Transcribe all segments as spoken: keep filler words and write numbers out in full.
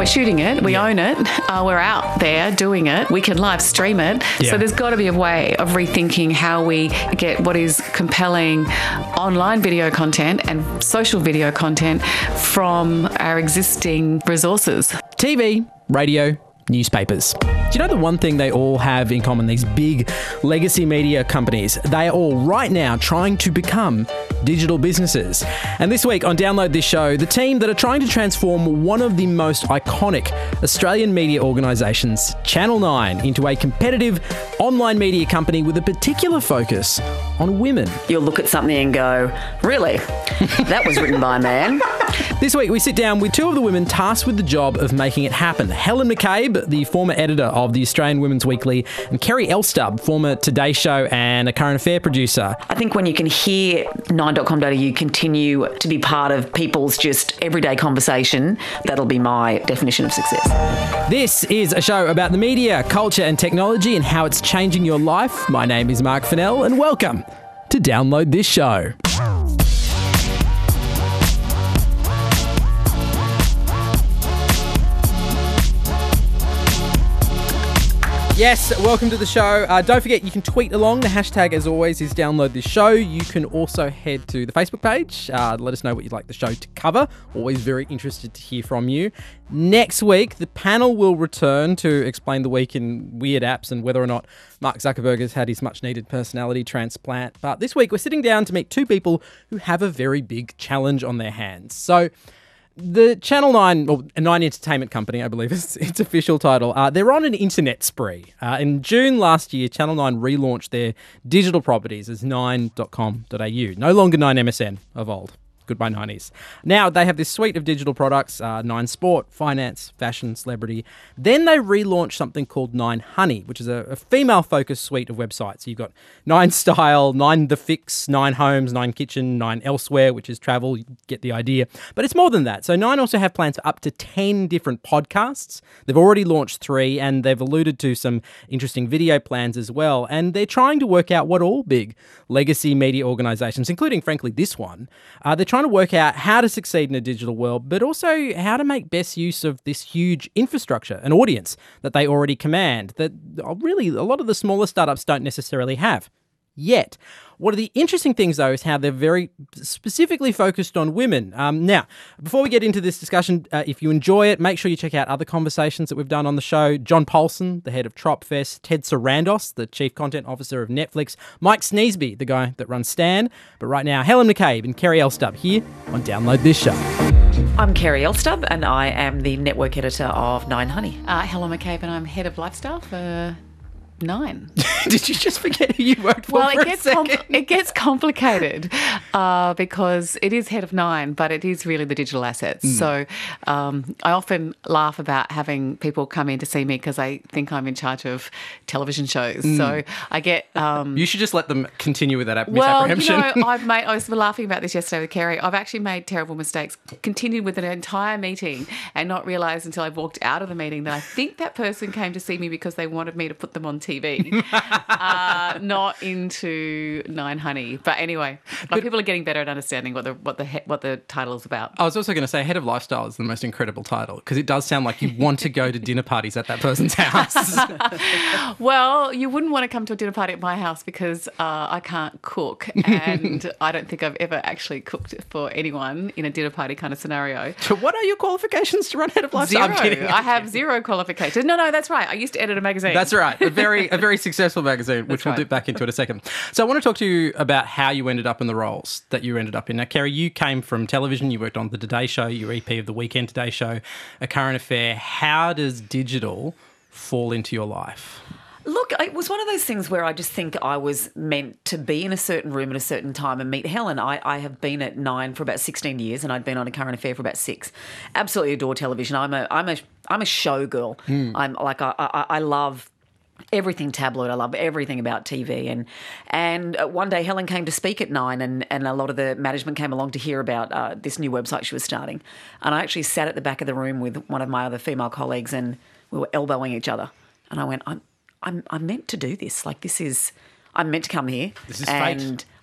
shooting it. We Yeah. own it. Uh, we're out there doing it. We can live stream it. Yeah. So there's got to be a way of rethinking how we get what is compelling online video content and social video content from our existing resources. T V, radio, newspapers. Do you know the one thing they all have in common, these big legacy media companies? They are all right now trying to become digital businesses. And this week on Download This Show, the team that are trying to transform one of the most iconic Australian media organisations, Channel nine, into a competitive online media company with a particular focus on women. You'll look at something and go, really? That was written by a man? This week, we sit down with two of the women tasked with the job of making it happen. Helen McCabe, the former editor of the Australian Women's Weekly, and Kerry Elstub, former Today Show and a current affair producer. I think when you can hear nine dot com dot a u continue to be part of people's just everyday conversation, that'll be my definition of success. This is a show about the media, culture and technology and how it's changing your life. My name is Mark Fennell and welcome to Download This Show. Yes, welcome to the show. Uh, don't forget, you can tweet along. The hashtag, as always, is Download This Show. You can also head to the Facebook page. Uh, let us know what you'd like the show to cover. Always very interested to hear from you. Next week, the panel will return to explain the week in weird apps and whether or not Mark Zuckerberg has had his much-needed personality transplant. But this week, we're sitting down to meet two people who have a very big challenge on their hands. So the Channel nine, or Nine Entertainment Company, I believe is its official title, uh, they're on an internet spree. Uh, in June last year, Channel nine relaunched their digital properties as nine dot com dot a u. No longer nine M S N of old. Goodbye nineties. Now they have this suite of digital products, uh, Nine Sport, Finance, Fashion, Celebrity. Then they relaunched something called Nine Honey, which is a, a female-focused suite of websites. So you've got Nine Style, Nine The Fix, Nine Homes, Nine Kitchen, Nine Elsewhere, which is travel. You get the idea. But it's more than that. So Nine also have plans for up to ten different podcasts. They've already launched three, and they've alluded to some interesting video plans as well. And they're trying to work out what all big legacy media organisations, including, frankly, this one, uh, they're trying to work out how to succeed in a digital world, but also how to make best use of this huge infrastructure, an audience that they already command, that really a lot of the smaller startups don't necessarily have yet. One of the interesting things, though, is how they're very specifically focused on women. Um, now, before we get into this discussion, uh, if you enjoy it, make sure you check out other conversations that we've done on the show. John Paulson, the head of Tropfest, Ted Sarandos, the chief content officer of Netflix, Mike Sneesby, the guy that runs Stan. But right now, Helen McCabe and Kerry Elstub here on Download This Show. I'm Kerry Elstub and I am the network editor of Nine Honey. Uh, Helen McCabe and I'm head of lifestyle for Nine. Did you just forget who you worked for Well, for it gets a second? compl- it gets complicated uh, because it is head of Nine, but it is really the digital assets. Mm. So um, I often laugh about having people come in to see me because I think I'm in charge of television shows. Mm. So I get um, You should just let them continue with that well, you misapprehension. know, I've made. I was laughing about this yesterday with Kerry. I've actually made terrible mistakes. Continued with an entire meeting and not realised until I walked out of the meeting that I think that person came to see me because they wanted me to put them on T V, uh, not into Nine Honey. But anyway, like But- people are getting better at understanding what the what the he- what the title is about. I was also going to say head of lifestyle is the most incredible title because it does sound like you want to go to dinner parties at that person's house. Well, you wouldn't want to come to a dinner party at my house because uh, I can't cook, and I don't think I've ever actually cooked for anyone in a dinner party kind of scenario. So what are your qualifications to run head of lifestyle? Zero. I'm kidding. I have zero qualifications. No, no, that's right. I used to edit a magazine. That's right. A very a very successful magazine, which That's we'll right. dip back into in a second. So I want to talk to you about how you ended up in the roles that you ended up in. Now, Kerry, you came from television. You worked on the Today Show. You were E P of the Weekend Today Show, A Current Affair. How does digital fall into your life? Look, it was one of those things where I just think I was meant to be in a certain room at a certain time and meet Helen. I, I have been at Nine for about sixteen years and I'd been on A Current Affair for about six. Absolutely adore television. I'm a I'm a I'm a show girl. Mm. I'm like I, I I love everything tabloid. I love everything about T V. And and uh, one day Helen came to speak at Nine and, and a lot of the management came along to hear about uh, this new website she was starting. And I actually sat at the back of the room with one of my other female colleagues and we were elbowing each other. And I went, I'm I'm I'm meant to do this. Like this is, I'm meant to come here. This is fate. And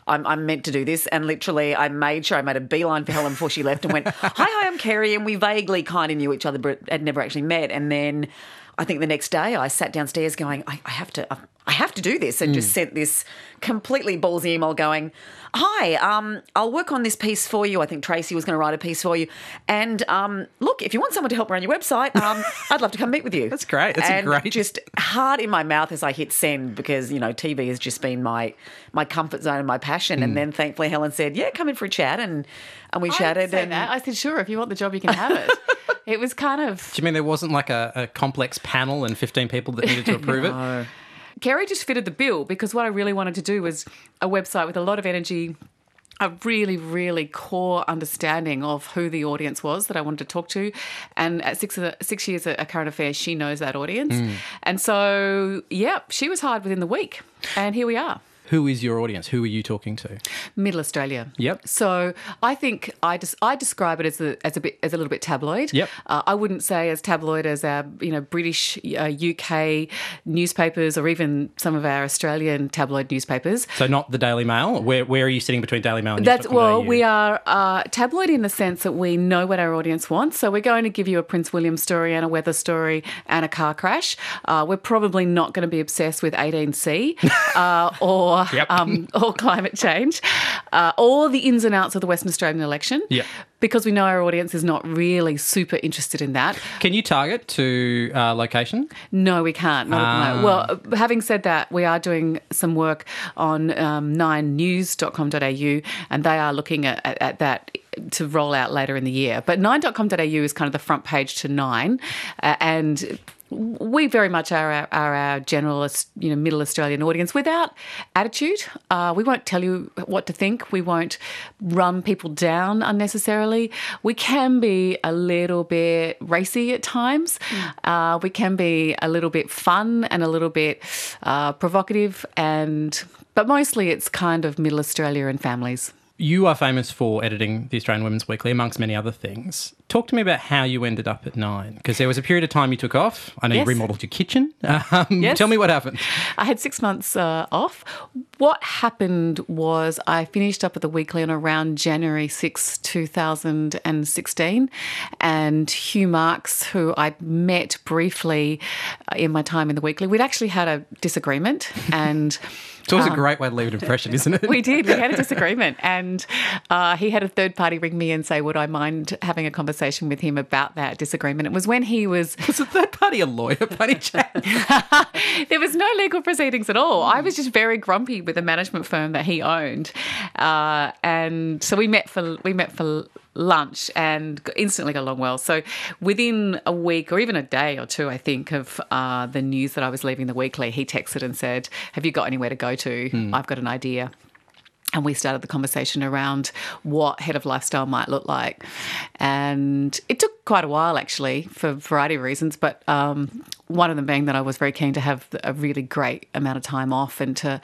I'm, I'm meant to do this. And literally I made sure I made a beeline for Helen before she left and went, hi, hi, I'm Kerry. And we vaguely kind of knew each other but had never actually met. And then I think the next day I sat downstairs going, I, I have to, I have to do this, and mm. just sent this completely ballsy email going, hi, um, I'll work on this piece for you. I think Tracy was going to write a piece for you. And um, look, if you want someone to help run your website, um, I'd love to come meet with you. That's great. That's and a great. Just heart in my mouth as I hit send because, you know, T V has just been my my comfort zone and my passion. Mm. And then thankfully Helen said, yeah, come in for a chat. And, and we I chatted. Didn't say and that. I said, sure, if you want the job, you can have it. It was kind of... Do you mean there wasn't like a, a complex panel and fifteen people that needed to approve no. it? Kerry just fitted the bill because what I really wanted to do was a website with a lot of energy, a really, really core understanding of who the audience was that I wanted to talk to. And at six, six years at Current Affairs, she knows that audience. Mm. And so, yeah, she was hired within the week. And here we are. Who is your audience? Who are you talking to? Middle Australia. Yep. So I think I just I describe it as a as a bit as a little bit tabloid. Yep. Uh, I wouldn't say as tabloid as our you know British, uh, U K newspapers or even some of our Australian tabloid newspapers. So not the Daily Mail. Where where are you sitting between Daily Mail and That's well, we we are uh, tabloid in the sense that we know what our audience wants. So we're going to give you a Prince William story and a weather story and a car crash. Uh, we're probably not going to be obsessed with eighteen C uh, or. Yep. Um, or climate change, uh, or the ins and outs of the Western Australian election, yeah. because we know our audience is not really super interested in that. Can you target to uh, location? No, we can't. Not ah. at the moment. Well, having said that, we are doing some work on um, nine news dot com dot a u, and they are looking at, at, at that to roll out later in the year. But nine dot com dot a u is kind of the front page to Nine, uh, and we very much are our, are our general, you know, middle Australian audience without attitude. Uh, we won't tell you what to think. We won't run people down unnecessarily. We can be a little bit racy at times. Mm. Uh, we can be a little bit fun and a little bit uh, provocative, and but mostly it's kind of middle Australia and families. You are famous for editing the Australian Women's Weekly, amongst many other things. Talk to me about how you ended up at Nine, because there was a period of time you took off. I know yes. you remodelled your kitchen. Um, yes. Tell me what happened. I had six months uh, off. What happened was I finished up at the Weekly on around January sixth, two thousand sixteen, and Hugh Marks, who I met briefly in my time in the Weekly, we'd actually had a disagreement and... It's always um, a great way to leave an impression, isn't it? We did. We had a disagreement, and uh, he had a third party ring me and say, would I mind having a conversation with him about that disagreement? It was when he was... Was the third party a lawyer, by any chance? There was no legal proceedings at all. I was just very grumpy with the management firm that he owned. Uh, and so we met for we met for lunch and instantly got along well. So within a week or even a day or two, I think, of uh, the news that I was leaving the Weekly, he texted and said, have you got anywhere to go to? Mm. I've got an idea. And we started the conversation around what Head of Lifestyle might look like. And it took quite a while, actually, for a variety of reasons, but um, one of them being that I was very keen to have a really great amount of time off and to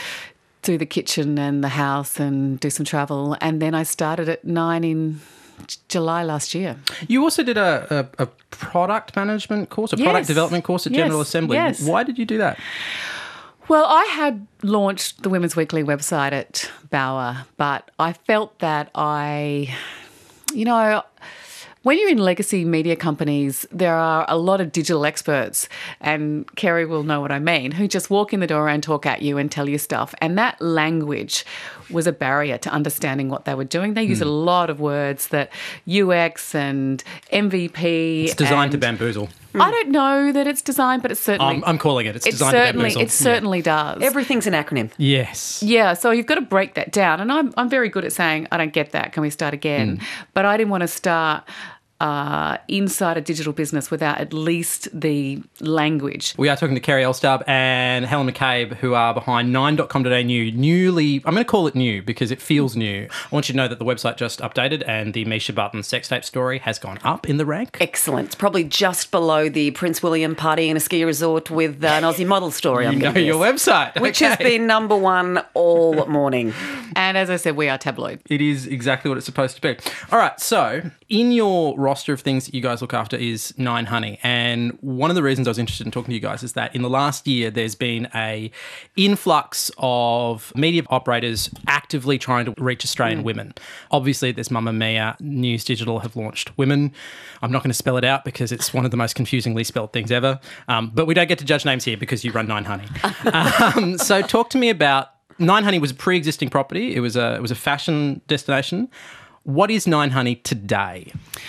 do the kitchen and the house and do some travel. And then I started at Nine in July last year. You also did a, a, a product management course, a yes. product development course at yes. General Assembly. Yes. Why did you do that? Well, I had launched the Women's Weekly website at Bauer, but I felt that I, you know, when you're in legacy media companies, there are a lot of digital experts, and Kerry will know what I mean, who just walk in the door and talk at you and tell you stuff. And that language was a barrier to understanding what they were doing. They use mm. a lot of words that U X and M V P. It's designed and to bamboozle. I don't know that it's designed, but it's certainly... I'm, I'm calling it. It's it designed certainly, to bamboozle. It certainly yeah. does. Everything's an acronym. Yes. Yeah, so you've got to break that down. And I'm, I'm very good at saying, I don't get that. Can we start again? Mm. But I didn't want to start... Uh, inside a digital business without at least the language. We are talking to Kerry Elstub and Helen McCabe, who are behind nine dot com dot a u, newly, I'm going to call it new because it feels new. I want you to know that the website just updated and the Misha Button sex tape story has gone up in the rank. Excellent. It's probably just below the Prince William party in a ski resort with uh, an Aussie model story. I'm you know guess. your website. Which okay. has been number one all morning. And as I said, we are tabloid. It is exactly what it's supposed to be. All right, so in your roster of things that you guys look after is Nine Honey. And one of the reasons I was interested in talking to you guys is that in the last year, there's been a influx of media operators actively trying to reach Australian mm. women. Obviously, there's Mamma Mia, News Digital have launched Women. I'm not going to spell it out because it's one of the most confusingly spelled things ever. Um, but we don't get to judge names here because you run Nine Honey. um, so talk to me about Nine Honey was a pre-existing property. It was a it was a fashion destination. What is Nine Honey today?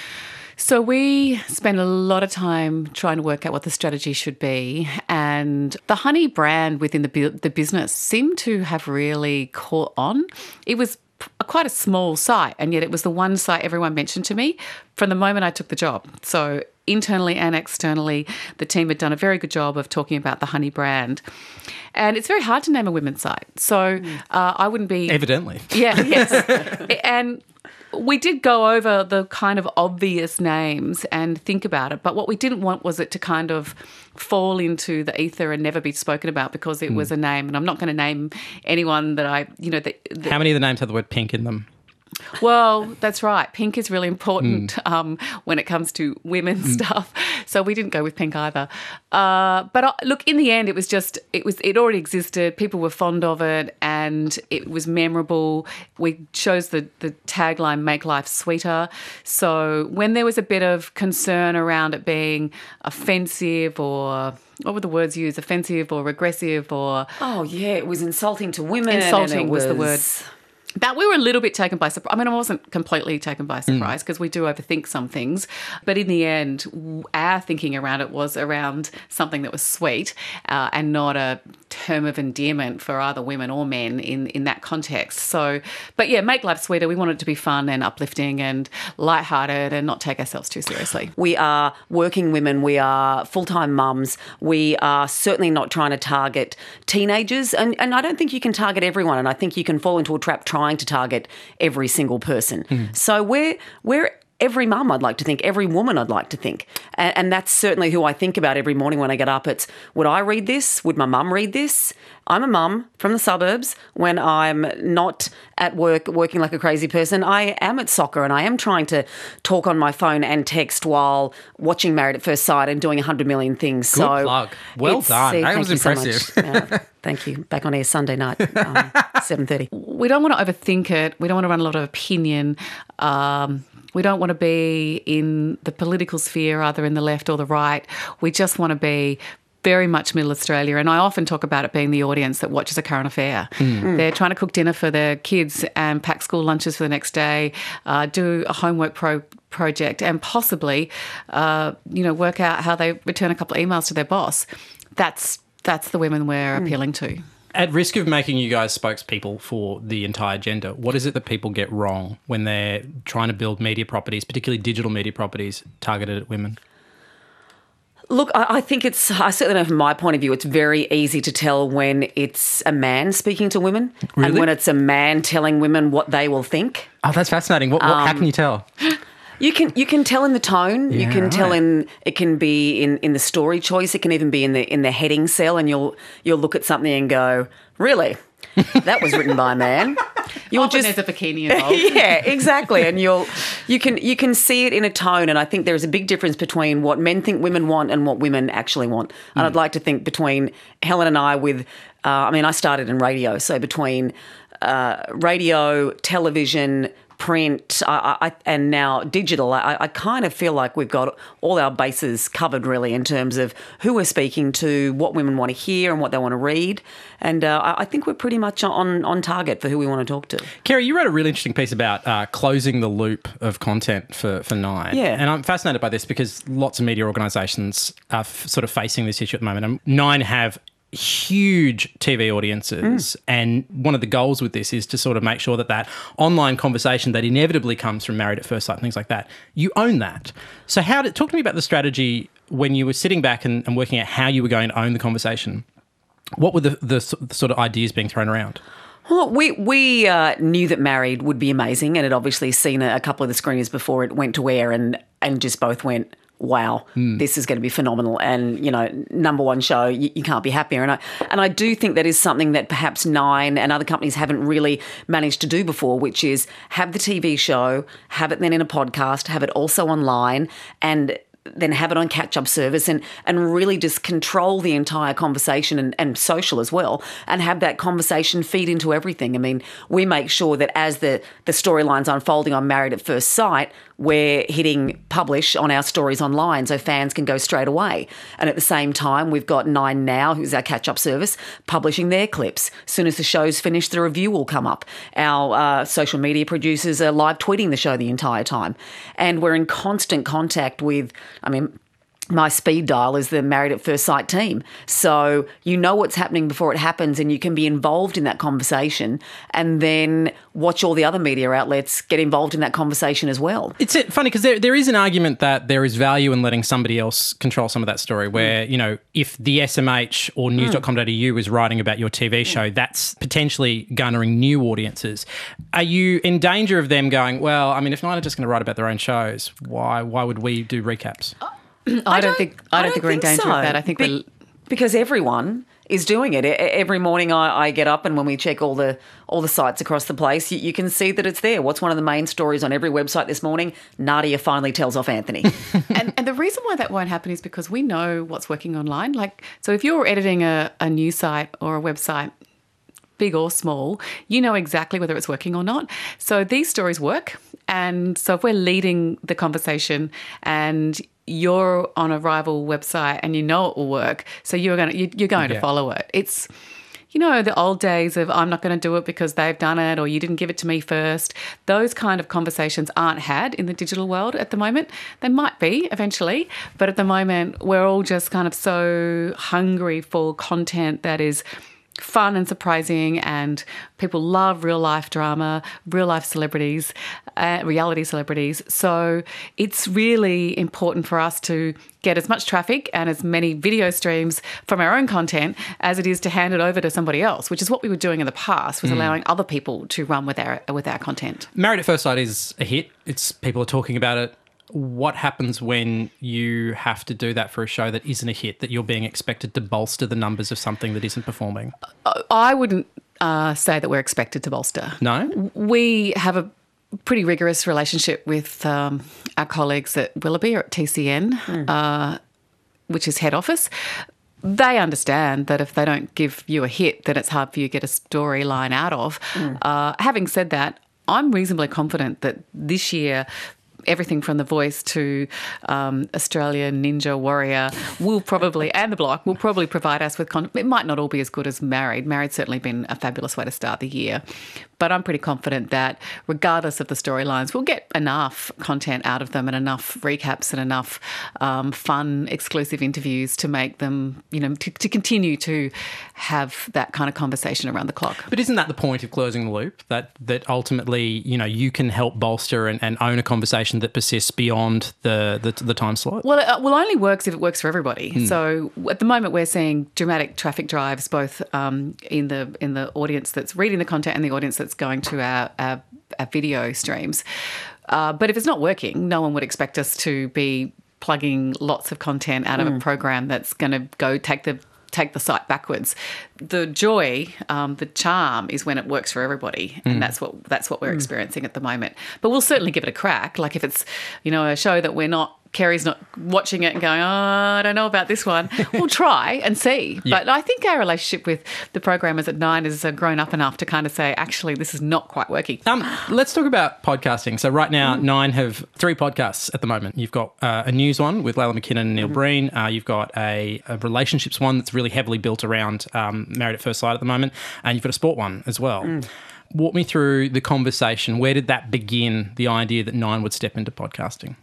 So we spend a lot of time trying to work out what the strategy should be, and the honey brand within the bu- the business seemed to have really caught on. It was a, quite a small site, and yet it was the one site everyone mentioned to me from the moment I took the job. So internally and externally, the team had done a very good job of talking about the honey brand. And it's very hard to name a women's site. So uh, I wouldn't be... Evidently. Yeah, yes. And we did go over the kind of obvious names and think about it, but what we didn't want was it to kind of fall into the ether and never be spoken about because it mm. was a name. And I'm not going to name anyone that I, you know... That, that, How many of the names have the word pink in them? Well, that's right. Pink is really important mm. um, when it comes to women's mm. stuff. So we didn't go with pink either. Uh, but uh, look, in the end, it was just it was it already existed. People were fond of it, and it was memorable. We chose the the tagline "Make Life Sweeter." So when there was a bit of concern around it being offensive or what were the words used? Offensive or regressive or oh yeah, it was insulting to women. Insulting and it was, was the word. That we were a little bit taken by surprise. I mean, I wasn't completely taken by surprise because mm. we do overthink some things. But in the end, our thinking around it was around something that was sweet uh, and not a term of endearment for either women or men in, in that context. So, but yeah, Make Life Sweeter, we want it to be fun and uplifting and lighthearted and not take ourselves too seriously. We are working women. We are full-time mums. We are certainly not trying to target teenagers. And, and I don't think you can target everyone. And I think you can fall into a trap trying to target every single person. Mm. So we're we're every mum, I'd like to think, every woman, I'd like to think. And, and that's certainly who I think about every morning when I get up. It's, would I read this? Would my mum read this? I'm a mum from the suburbs. When I'm not at work working like a crazy person, I am at soccer and I am trying to talk on my phone and text while watching Married at First Sight and doing one hundred million things. Good so plug. Well done. See, that was impressive. So uh, thank you. Back on air Sunday night, um, seven thirty. We don't want to overthink it. We don't want to run a lot of opinion. Um, we don't want to be in the political sphere, either in the left or the right. We just want to be very much middle Australia, and I often talk about it being the audience that watches a current affair. Mm. They're trying to cook dinner for their kids and pack school lunches for the next day, uh, do a homework pro- project and possibly, uh, you know, work out how they return a couple of emails to their boss. That's that's the women we're mm. appealing to. At risk of making you guys spokespeople for the entire agenda, what is it that people get wrong when they're trying to build media properties, particularly digital media properties targeted at women? Look, I think it's, I certainly know from my point of view, it's very easy to tell when it's a man speaking to women really? and when it's a man telling women what they will think. Oh, that's fascinating. What, what, um, how can you tell? You can you can tell in the tone. Yeah, you can right. tell in it can be in, in the story choice. It can even be in the in the heading cell, and you'll you'll look at something and go, really, that was written by a man. You'll Often just there's a bikini involved. Yeah, exactly. And you'll you can you can see it in a tone. And I think there's a big difference between what men think women want and what women actually want. And mm. I'd like to think between Helen and I, with uh, I mean, I started in radio, so between uh, radio, television, print, I, I, and now digital, I, I kind of feel like we've got all our bases covered really in terms of who we're speaking to, what women want to hear and what they want to read. And uh, I, I think we're pretty much on, on target for who we want to talk to. Kerry, you wrote a really interesting piece about uh, closing the loop of content for, for Nine. Yeah. And I'm fascinated by this because lots of media organisations are f- sort of facing this issue at the moment. And Nine have huge T V audiences mm. and one of the goals with this is to sort of make sure that that online conversation that inevitably comes from Married at First Sight and things like that, you own that. So how did, talk to me about the strategy when you were sitting back and, and working out how you were going to own the conversation. What were the, the, the sort of ideas being thrown around? Well, we we uh, knew that Married would be amazing and had obviously seen a, a couple of the screeners before it went to air and, and just both went, wow, mm. this is going to be phenomenal. And, you know, number one show, you, you can't be happier. And I, and I do think that is something that perhaps Nine and other companies haven't really managed to do before, which is have the T V show, have it then in a podcast, have it also online, and then have it on catch-up service and, and really just control the entire conversation and, and social as well, and have that conversation feed into everything. I mean, we make sure that as the, the storyline's unfolding on Married at First Sight, we're hitting publish on our stories online so fans can go straight away. And at the same time, we've got Nine Now, who's our catch-up service, publishing their clips. As soon as the show's finished, the review will come up. Our uh, social media producers are live tweeting the show the entire time. And we're in constant contact with, I mean, my speed dial is the Married at First Sight team. So you know what's happening before it happens, and you can be involved in that conversation and then watch all the other media outlets get involved in that conversation as well. It's funny because there, there is an argument that there is value in letting somebody else control some of that story where, mm. you know, if the S M H or news dot com dot a u mm. is writing about your T V show, mm. that's potentially garnering new audiences. Are you in danger of them going, well, I mean, if Nine are just going to write about their own shows, why why would we do recaps? Oh. I, don't, I don't think I don't, I don't think we're in danger so. of that. I think Be- we're because everyone is doing it. Every morning I, I get up, and when we check all the all the sites across the place, you, you can see that it's there. What's one of the main stories on every website this morning? Nadia finally tells off Anthony. and, and the reason why that won't happen is because we know what's working online. Like, so if you're editing a, a news site or a website, big or small, you know exactly whether it's working or not. So these stories work. And so if we're leading the conversation and you're on a rival website and you know it will work, so you're going to, you're going yeah. to follow it. It's, you know, the old days of I'm not going to do it because they've done it or you didn't give it to me first. Those kind of conversations aren't had in the digital world at the moment. They might be eventually, but at the moment we're all just kind of so hungry for content that is fun and surprising, and people love real life drama, real life celebrities, uh, reality celebrities. So it's really important for us to get as much traffic and as many video streams from our own content as it is to hand it over to somebody else, which is what we were doing in the past, was mm. allowing other people to run with our with our content. Married at First Sight is a hit. It's people are talking about it. What happens when you have to do that for a show that isn't a hit, that you're being expected to bolster the numbers of something that isn't performing? I wouldn't uh, say that we're expected to bolster. No? We have a pretty rigorous relationship with um, our colleagues at Willoughby or at T C N, mm. uh, which is head office. They understand that if they don't give you a hit, then it's hard for you to get a storyline out of. Mm. Uh, having said that, I'm reasonably confident that this year everything from The Voice to um, Australian Ninja Warrior will probably, and The Block, will probably provide us with content. It might not all be as good as Married. Married's certainly been a fabulous way to start the year. But I'm pretty confident that regardless of the storylines, we'll get enough content out of them and enough recaps and enough um, fun, exclusive interviews to make them, you know, to, to continue to have that kind of conversation around the clock. But isn't that the point of closing the loop? That that ultimately, you know, you can help bolster and, and own a conversation that persists beyond the, the, the time slot? Well, it will only works if it works for everybody. Mm. So at the moment we're seeing dramatic traffic drives both um, in the in the audience that's reading the content and the audience that's going to our, our, our video streams. Uh, but if it's not working, no one would expect us to be plugging lots of content out of mm. a program that's going to go take the take the site backwards. The joy, um, the charm is when it works for everybody, and mm. that's what that's what we're mm. experiencing at the moment. But we'll certainly give it a crack. Like if it's, you know, a show that we're not, Kerry's not watching it and going, oh, I don't know about this one. We'll try and see. Yeah. But I think our relationship with the programmers at Nine has grown up enough to kind of say, actually, this is not quite working. Um, let's talk about podcasting. So right now, mm. Nine have three podcasts at the moment. You've got uh, a news one with Layla McKinnon and Neil mm. Breen. Uh, you've got a, a relationships one that's really heavily built around um, Married at First Sight at the moment. And you've got a sport one as well. Mm. Walk me through the conversation. Where did that begin, the idea that Nine would step into podcasting?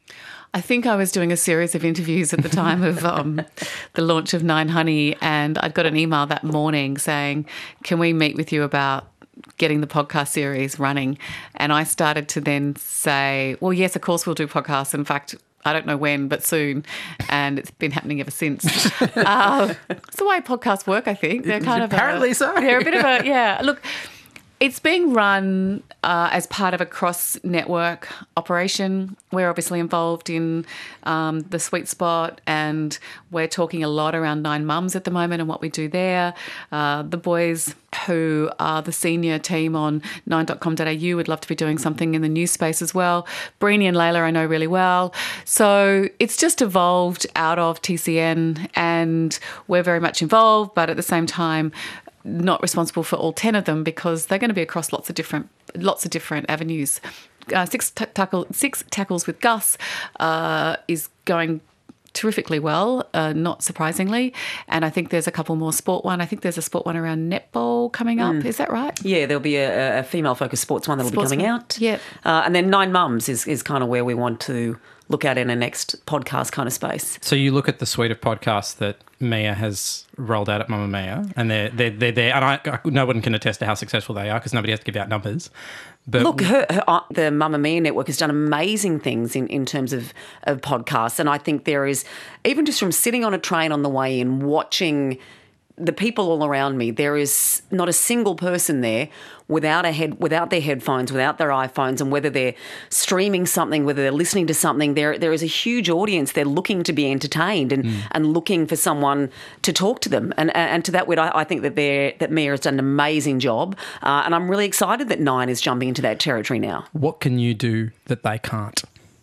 I think I was doing a series of interviews at the time of um, the launch of Nine Honey, and I'd got an email that morning saying, can we meet with you about getting the podcast series running? And I started to then say, well, yes, of course we'll do podcasts. In fact, I don't know when, but soon. And it's been happening ever since. uh, it's the way podcasts work, I think. They're kind of Apparently a, so. They're a bit of a, yeah. Look, It's being run uh, as part of a cross-network operation. We're obviously involved in um, the Sweet Spot, and we're talking a lot around Nine Mums at the moment and what we do there. Uh, the boys who are the senior team on nine dot com dot a u would love to be doing something in the news space as well. Brini and Layla I know really well. So it's just evolved out of T C N, and we're very much involved, but at the same time, not responsible for all ten of them because they're going to be across lots of different lots of different avenues. Uh, six, t- tackle, six tackles with Gus uh, is going terrifically well, uh, not surprisingly. And I think there's a couple more sport one. I think there's a sport one around netball coming up. Mm. Is that right? Yeah, there'll be a, a female-focused sports one that'll sports be coming one. out. Yep. Uh, and then Nine Mums is, is kind of where we want to look at in a next podcast kind of space. So you look at the suite of podcasts that Mia has rolled out at Mamma Mia, and they're they're they're there, and I, no one can attest to how successful they are because nobody has to give out numbers. But look, her, her, the Mamma Mia network has done amazing things in, in terms of, of podcasts, and I think there is, even just from sitting on a train on the way in, watching the people all around me, there is not a single person there without a head, without their headphones, without their iPhones, and whether they're streaming something, whether they're listening to something, there there is a huge audience. They're looking to be entertained and, mm. and looking for someone to talk to them. And and to that word, I, I think that they're, that Mia has done an amazing job, uh, and I'm really excited that Nine is jumping into that territory now. What can you do that they can't?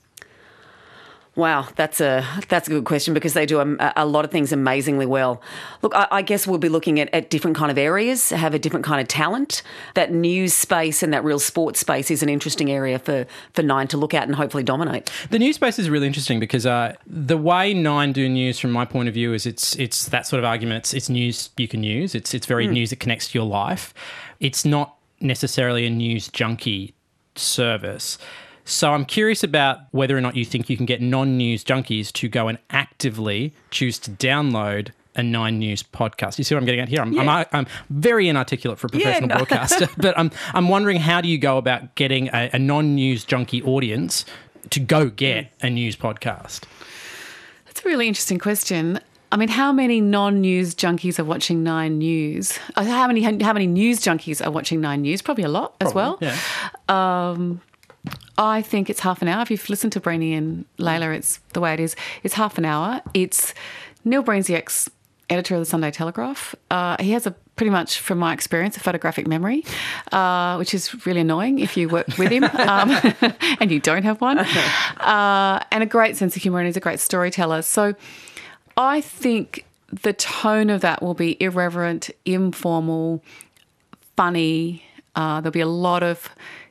Wow, that's a that's a good question because they do a, a lot of things amazingly well. Look, I, I guess we'll be looking at, at different kind of areas, have a different kind of talent. That news space and that real sports space is an interesting area for, for Nine to look at and hopefully dominate. The news space is really interesting because uh, the way Nine do news, from my point of view, is it's it's that sort of argument. It's, it's news you can use. It's it's very mm. news that connects to your life. It's not necessarily a news junkie service. So I'm curious about whether or not you think you can get non-news junkies to go and actively choose to download a Nine News podcast. You see what I'm getting at here? I'm, yeah. I'm, I'm very inarticulate for a professional yeah, no. broadcaster, but I'm, I'm wondering, how do you go about getting a, a non-news junkie audience to go get a news podcast? That's a really interesting question. I mean, how many non-news junkies are watching Nine News? How many how many news junkies are watching Nine News? Probably a lot Probably, as well. Yeah. Um, I think it's half an hour. If you've listened to Brini and Layla, it's the way it is. It's half an hour. It's Neil Breen's the ex-editor of the Sunday Telegraph. Uh, he has a pretty much, from my experience, a photographic memory, uh, which is really annoying if you work with him um, and you don't have one. Uh, and a great sense of humour, and he's a great storyteller. So I think the tone of that will be irreverent, informal, funny. Uh, there'll be a lot of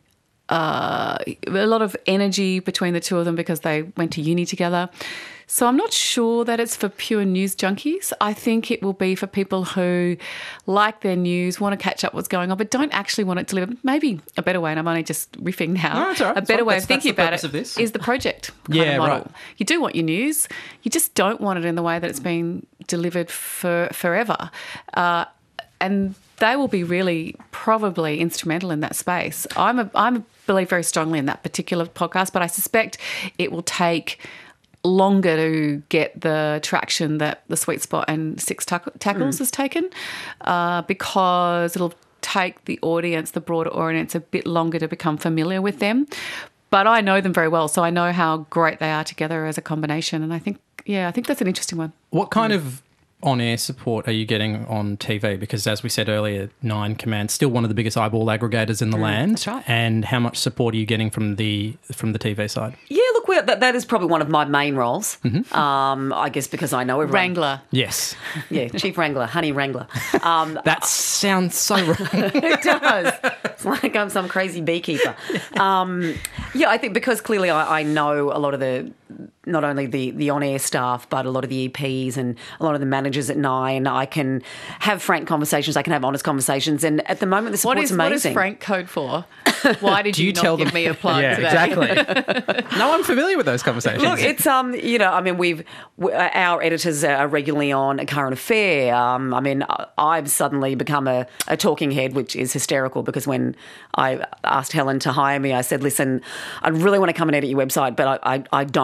uh, a lot of energy between the two of them because they went to uni together. So I'm not sure that it's for pure news junkies. I think it will be for people who like their news, want to catch up what's going on, but don't actually want it delivered. Maybe a better way, and I'm only just riffing now, no, it's all right. a it's better fine. way that's, of thinking about it of this. is the project kind yeah, of model. Right. You do want your news. You just don't want it in the way that it's been delivered for forever. Uh, and they will be really probably instrumental in that space. I'm a, I'm a believe very strongly in that particular podcast, but I suspect it will take longer to get the traction that the Sweet Spot and Six tack- Tackles mm. has taken, uh, because it'll take the audience, the broader audience, a bit longer to become familiar with them. But I know them very well, so I know how great they are together as a combination. And I think, yeah, I think that's an interesting one. What kind mm. of on-air support are you getting on T V? Because as we said earlier, Nine Command's still one of the biggest eyeball aggregators in the mm, land. That's right. And how much support are you getting from the from the T V side? Yeah, look, we're, that, that is probably one of my main roles. Mm-hmm. Um, I guess because I know everyone. Wrangler. Yes. Yeah, Chief Wrangler, Honey Wrangler. Um, that sounds so wrong. It does. It's like I'm some crazy beekeeper. Um, yeah, I think because clearly I, I know a lot of the, not only the, the on-air staff, but a lot of the E Ps and a lot of the managers at Nine. I can have frank conversations. I can have honest conversations. And at the moment, the support's what is, amazing. What is frank code for? Why did you, you not tell give them? me a plug yeah, today? Exactly. No, I'm familiar with those conversations. Look, it's, um, you know, I mean, we've, our editors are regularly on A Current Affair. Um, I mean, I've suddenly become a, a talking head, which is hysterical because when I asked Helen to hire me, I said, listen, I really want to come and edit your website, but I, I, I don't do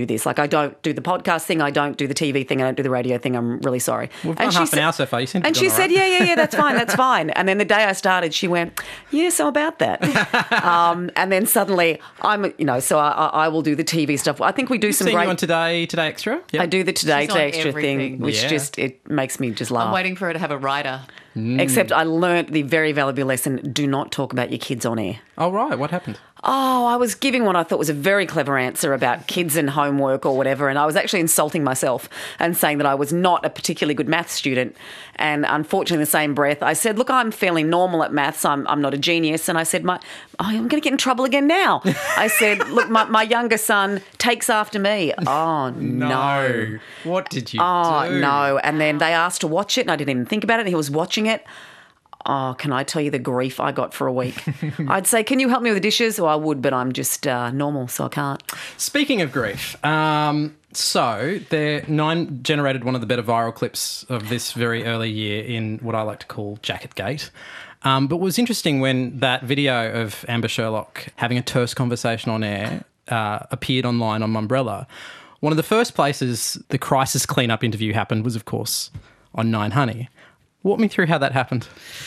this. Like, I don't do the podcast thing, I don't do the T V thing, I don't do the radio thing. I'm really sorry. We've and done she half said, an hour so far. You seem to And be she doing all said, right. yeah, yeah, yeah, that's fine, that's fine. And then the day I started, she went, yes, I'm about that. um, and then suddenly, I'm, you know, so I, I will do the T V stuff. I think we do some Seen great... you on Today, Today Extra? Yep. I do the Today She's Today on Extra thing, everything. which Yeah. just, it makes me just laugh. I'm waiting for her to have a writer. Except I learnt the very valuable lesson, do not talk about your kids on air. Oh, right. What happened? Oh, I was giving what I thought was a very clever answer about kids and homework or whatever, and I was actually insulting myself and saying that I was not a particularly good maths student. And unfortunately, in the same breath, I said, look, I'm fairly normal at maths. I'm, I'm not a genius. And I said, my, oh, I'm going to get in trouble again now. I said, look, my, my younger son takes after me. Oh, no. What did you Oh, do? no. And then they asked to watch it, and I didn't even think about it. And he was watching it. Oh, can I tell you the grief I got for a week? I'd say, can you help me with the dishes? Well, I would, but I'm just uh, normal, so I can't. Speaking of grief, um, so there Nine generated one of the better viral clips of this very early year in what I like to call Jacket Gate. Um, but what was interesting when that video of Amber Sherlock having a terse conversation on air uh, appeared online on Mumbrella, one of the first places the crisis cleanup interview happened was, of course, on Nine Honey. Walk me through how that happened.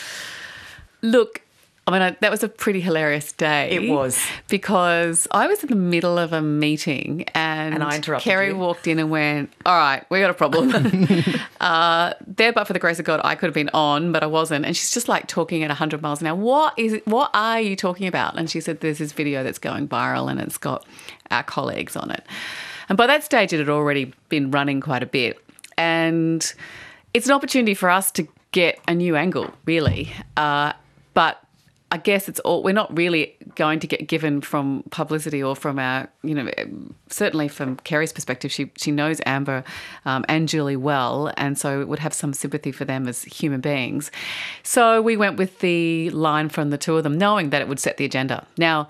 Look, I mean, I, that was a pretty hilarious day. It was. Because I was in the middle of a meeting and, And I interrupted Kerry you. walked in and went, all right, we got a problem. uh, there, but for the grace of God, I could have been on, but I wasn't. And she's just like talking at one hundred miles an hour. What is it? What are you talking about? And she said, there's this video that's going viral and it's got our colleagues on it. And by that stage, it had already been running quite a bit. And it's an opportunity for us to get a new angle, really. Uh, but I guess it's all, we're not really going to get given from publicity or from our, you know, certainly from Kerry's perspective, she she knows Amber um, and Julie well, and so would have some sympathy for them as human beings. So we went with the line from the two of them, knowing that it would set the agenda. Now,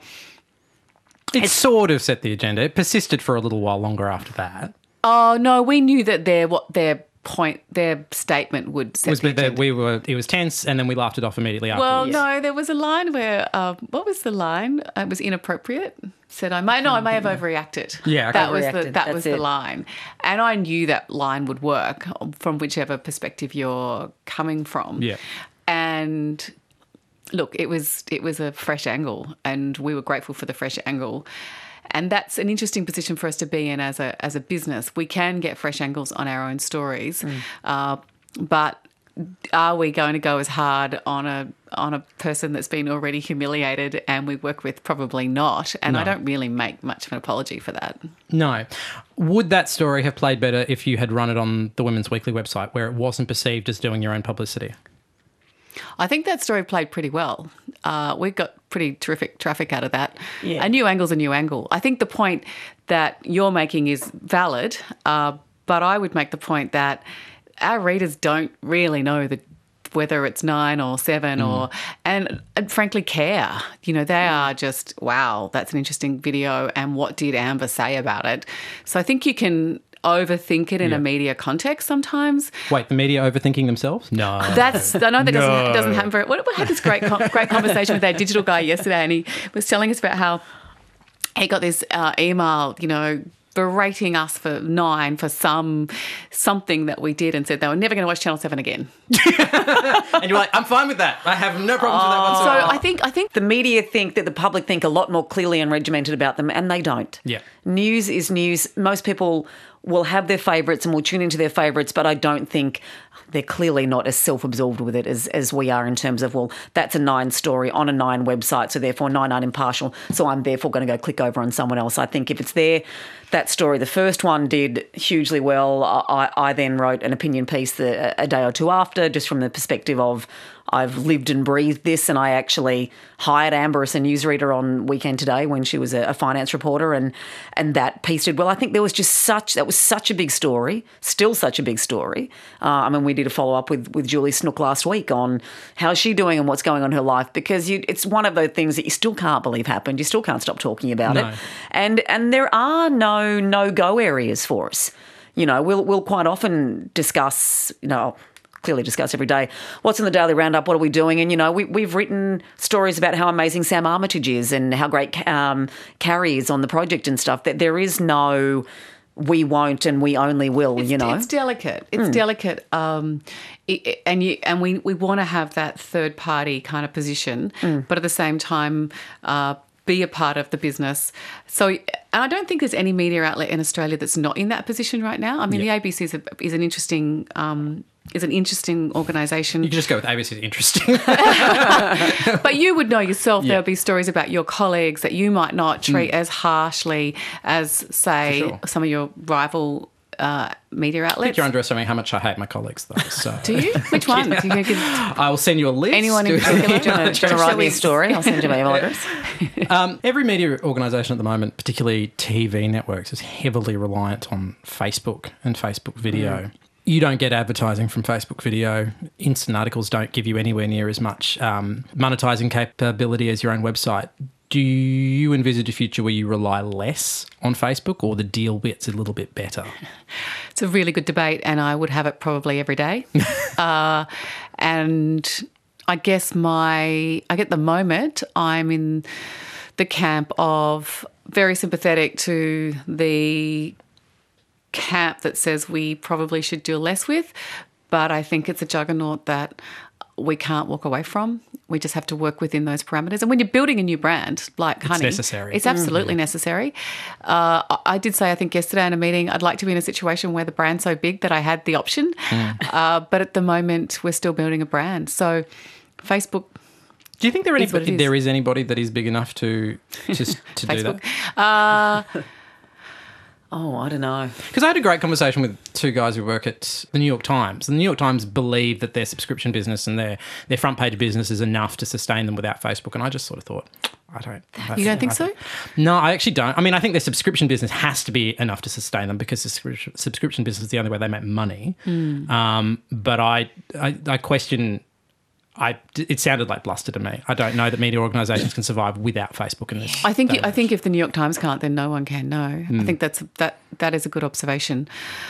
It sort of set the agenda. It persisted for a little while longer after that. oh no, we knew that their what their point, their statement would set Was the that agenda. we were? It was tense, and then we laughed it off immediately Well, afterwards. no, there was a line where, uh, what was the line? It was inappropriate. Said I may, no, I may have overreacted. Yeah, okay. that was the Overreacted, that that's was the it. line, and I knew that line would work from whichever perspective you're coming from. Yeah. And look, it was it was a fresh angle, and we were grateful for the fresh angle. And that's an interesting position for us to be in as a as a business. We can get fresh angles on our own stories, Mm. uh, but are we going to go as hard on a on a person that's been already humiliated and we work with? Probably not. And I No. don't really make much of an apology for that. No. Would that story have played better if you had run it on the Women's Weekly website where it wasn't perceived as doing your own publicity? I think that story played pretty well. Uh, we got pretty terrific traffic out of that. Yeah. A new angle's a new angle. I think the point that you're making is valid, uh, but I would make the point that our readers don't really know the whether it's nine or seven or and, and frankly care. You know, they are just, wow, that's an interesting video, and what did Amber say about it? So I think you can overthink it in Yeah. a media context sometimes. Wait, the media overthinking themselves? No. That's I know that doesn't No. doesn't happen very. What we had this great con- great conversation with our digital guy yesterday, and he was telling us about how he got this uh, email, you know, berating us for Nine for some something that we did, and said they were never going to watch Channel Seven again. And you're like, I'm fine with that. I have no problems with that So whatsoever. I think I think The media think that the public think a lot more clearly and regimented about them, and they don't. Yeah. News is news. Most people will have their favourites and will tune into their favourites, but I don't think they're clearly not as self-absorbed with it as, as we are in terms of, well, that's a Nine story on a Nine website, so therefore Nine aren't impartial, so I'm therefore going to go click over on someone else. I think if it's there, that story, the first one did hugely well. I, I then wrote an opinion piece the, a day or two after, just from the perspective of I've lived and breathed this, and I actually hired Amber as a newsreader on Weekend Today when she was a, a finance reporter, and and that piece did well. I think there was just such that was such a big story, still such a big story. Uh, I mean, we did a follow up with with Julie Snook last week on how's she doing and what's going on in her life, because you, it's one of those things that you still can't believe happened. You still can't stop talking about No. it, and and there are no no go areas for us. You know, we'll we'll quite often discuss, you know. Clearly discuss every day what's in the Daily Roundup, what are we doing, and you know we, we've written stories about how amazing Sam Armitage is and how great um, Carrie is on the project and stuff. That there is no we won't and we only will, It's, you know. it's delicate. It's Mm. delicate, um, it, and you and we we want to have that third party kind of position, Mm. but at the same time, uh, be a part of the business. So, and I don't think there's any media outlet in Australia that's not in that position right now. I mean, Yeah. the A B C is, a, is an interesting. Um, is an interesting organisation. You can just go with A B C. Interesting. But you would know yourself, Yeah. there'll be stories about your colleagues that you might not treat as harshly as, say, For sure. some of your rival uh, media I think outlets. you're underestimating how much I hate my colleagues, though. So. Do you? Which one? Do you give I will send you a list. anyone in particular? Do you want to write me a story? I'll send you my email address. Um, every media organisation at the moment, particularly T V networks, is heavily reliant on Facebook and Facebook video. Mm. You don't get advertising from Facebook video. Instant articles don't give you anywhere near as much um, monetizing capability as your own website. Do you envisage a future where you rely less on Facebook, or the deal gets a little bit better? It's a really good debate, and I would have it probably every day. uh, and I guess my, I get the moment I'm in the camp of very sympathetic to the camp that says we probably should do less with, but I think it's a juggernaut that we can't walk away from. We just have to work within those parameters. And when you're building a new brand like Honey, necessary. it's absolutely necessary. Uh, I- I did say, I think yesterday in a meeting, I'd like to be in a situation where the brand's so big that I had the option. Uh, but at the moment, we're still building a brand. So Facebook. Do you think there, Is what anybody, it is. there is anybody that is big enough to to, to do that? Facebook. Uh, Oh, I don't know. Because I had a great conversation with two guys who work at the New York Times. The New York Times believe that their subscription business and their, their front page business is enough to sustain them without Facebook. And I just sort of thought, I don't. I You don't think I so? No, I actually don't. I mean, I think their subscription business has to be enough to sustain them because the subscription- subscription business is the only way they make money. Mm. Um, but I, I, I question. I, it sounded like bluster to me. I don't know that media organisations can survive without Facebook in this. I think day I and think if the New York Times can't, then no one can. No, I think that's that that is a good observation.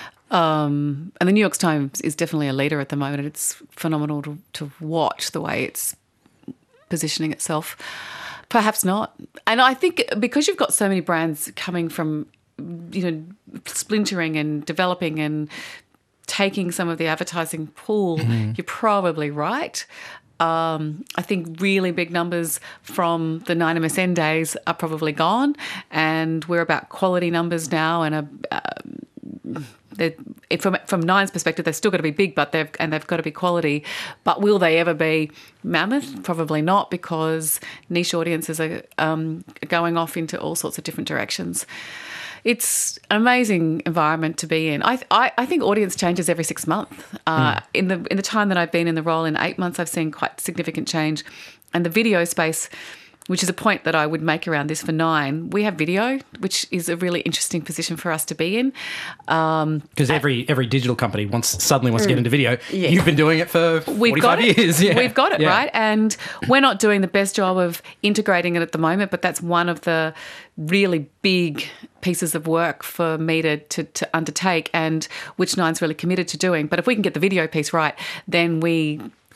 Um, and the New York Times is definitely a leader at the moment. It's phenomenal to, to watch the way it's positioning itself. Perhaps not. And I think because you've got so many brands coming from, you know, splintering and developing and taking some of the advertising pool, you're probably right. Um, I think really big numbers from the nine M S N days are probably gone, and we're about quality numbers now. And a, uh, they're- from from Nine's perspective, they've still got to be big, but they've and they've got to be quality. But will they ever be mammoth? Probably not, because niche audiences are um, going off into all sorts of different directions. It's an amazing environment to be in. I, I, I think audience changes every six months. Uh, Mm. In the in the time that I've been in the role, in eight months, I've seen quite significant change. And the video space, which is a point that I would make around this for Nine, we have video, which is a really interesting position for us to be in. Um, Because every every digital company wants suddenly wants to get into video. You've been doing it for We've forty-five got it. years. Yeah. We've got it, Yeah. right? And we're not doing the best job of integrating it at the moment, but that's one of the really big pieces of work for me to, to, to undertake, and which Nine's really committed to doing. But if we can get the video piece right, then we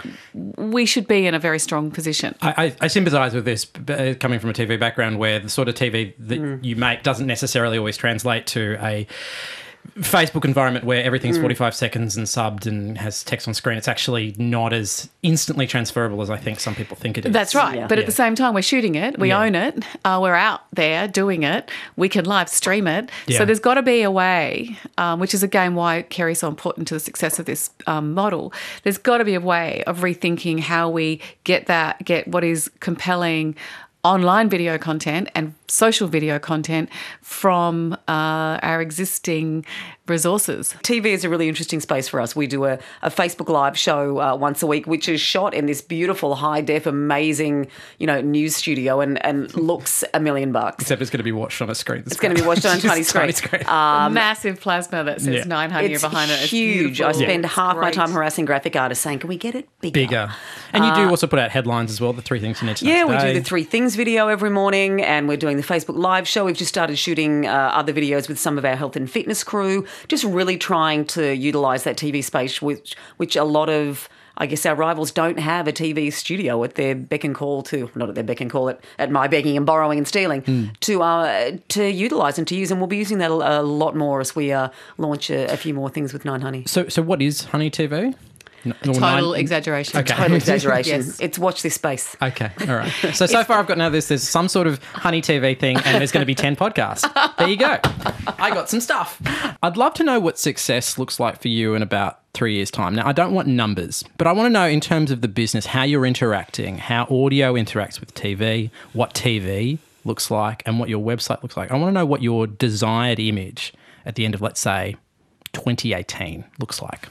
we should be in a very strong position. I, I, I sympathise with this, b- uh, coming from a T V background where the sort of T V that you make doesn't necessarily always translate to a Facebook environment where everything's forty-five seconds and subbed and has text on screen. It's actually not as instantly transferable as I think some people think it is. That's right. Yeah. But at Yeah. the same time, we're shooting it. We Yeah. own it. Uh, we're out there doing it. We can live stream it. Yeah. So there's got to be a way, um, which is again why Kerry's so important to the success of this um, model. There's got to be a way of rethinking how we get that, get what is compelling online video content and social video content from uh, our existing resources. T V is a really interesting space for us. We do a, a Facebook Live show uh, once a week, which is shot in this beautiful high-def, amazing, you know, news studio and, and looks a million bucks. Except it's going to be watched on a screen. It's going to be watched on a tiny screen. a massive plasma that says yeah. nine hundred It's behind it. It's huge. I beautiful. spend It's half my great. time harassing graphic artists saying, can we get it bigger? Bigger. And you do also put out headlines as well, the three things you need to know Yeah, we today. do the Three Things video every morning, and we're doing the Facebook Live show. We've just started shooting uh, other videos with some of our health and fitness crew, just really trying to utilise that T V space, which which a lot of I guess our rivals don't have a T V studio at their beck and call to, not at their beck and call, at, at my begging and borrowing and stealing, mm. to uh, to utilise and to use. And we'll be using that a, a lot more as we uh, launch a, a few more things with Nine Honey. So, so what is Honey T V? No, total nine... exaggeration. Okay. Total exaggeration. Yes. It's watch this space. Okay, all right. So, so far I've got now this, there's some sort of Honey T V thing and there's going to be ten podcasts. There you go. I got some stuff. I'd love to know what success looks like for you in about three years' time. Now, I don't want numbers, but I want to know in terms of the business, how you're interacting, how audio interacts with T V, what T V looks like and what your website looks like. I want to know what your desired image at the end of, let's say, twenty eighteen looks like.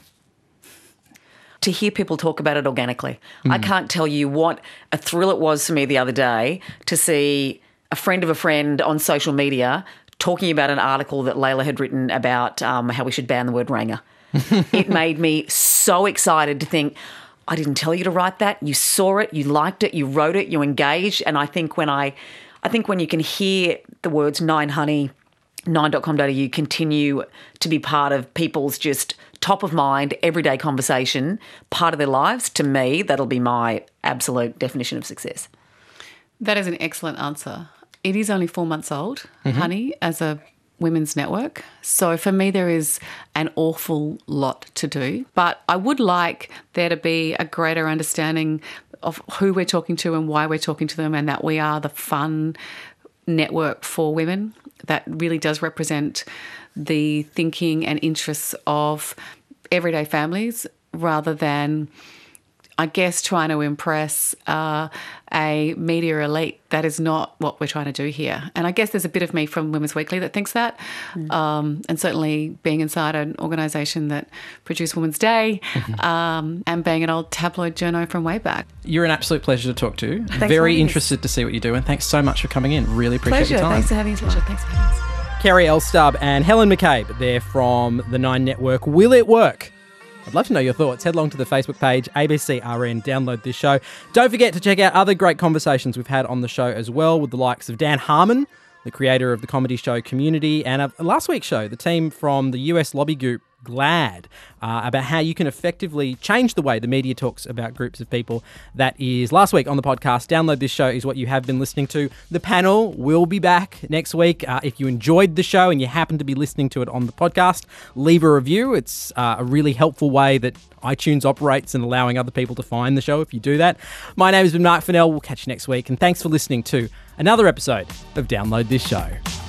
To hear people talk about it organically. Mm. I can't tell you what a thrill it was for me the other day to see a friend of a friend on social media talking about an article that Layla had written about um, how we should ban the word ranger. It made me so excited to think, I didn't tell you to write that. You saw it, you liked it, you wrote it, you engaged. And I think when I, I think when you can hear the words Nine Honey, nine dot com dot a u continue to be part of people's just top of mind, everyday conversation, part of their lives, to me, that'll be my absolute definition of success. That is an excellent answer. It is only four months old, mm-hmm. Honey, as a women's network. So for me, there is an awful lot to do. But I would like there to be a greater understanding of who we're talking to and why we're talking to them, and that we are the fun network for women that really does represent the thinking and interests of everyday families, rather than, I guess, trying to impress uh, a media elite. That is not what we're trying to do here. And I guess there's a bit of me from Women's Weekly that thinks that. Mm. Um, and certainly being inside an organisation that produced Women's Day, mm-hmm. um, and being an old tabloid journo from way back. You're an absolute pleasure to talk to. Thanks. Very interested to see what you do. And thanks so much for coming in. Really appreciate pleasure. your time. Thanks for having us. Pleasure. Thanks for having us. Kerry Elstub and Helen McCabe, they're from the Nine Network. Will it work? I'd love to know your thoughts. Head along to the Facebook page, A B C R N, download this show. Don't forget to check out other great conversations we've had on the show as well, with the likes of Dan Harmon, the creator of the comedy show Community, and uh, last week's show, the team from the U S lobby group GLAAD, uh, about how you can effectively change the way the media talks about groups of people. That is last week on the podcast. Download this show is what you have been listening to. The panel will be back next week. Uh, if you enjoyed the show and you happen to be listening to it on the podcast, leave a review. It's uh, a really helpful way that iTunes operates and allowing other people to find the show if you do that. My name has been Mark Fennell. We'll catch you next week, and thanks for listening to another episode of Download This Show.